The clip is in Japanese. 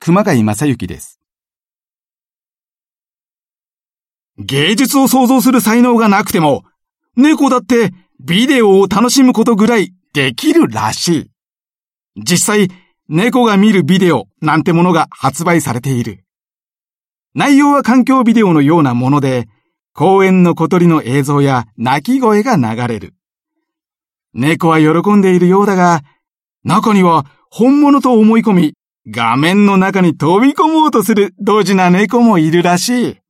熊谷正幸です。 芸術を想像する才能がなくても、猫だってビデオを楽しむことぐらいできるらしい。実際、猫が見るビデオなんてものが発売されている。内容は環境ビデオのようなもので、公園の小鳥の映像や鳴き声が流れる。猫は喜んでいるようだが、中には本物と思い込み、画面の中に飛び込もうとするドジな猫もいるらしい。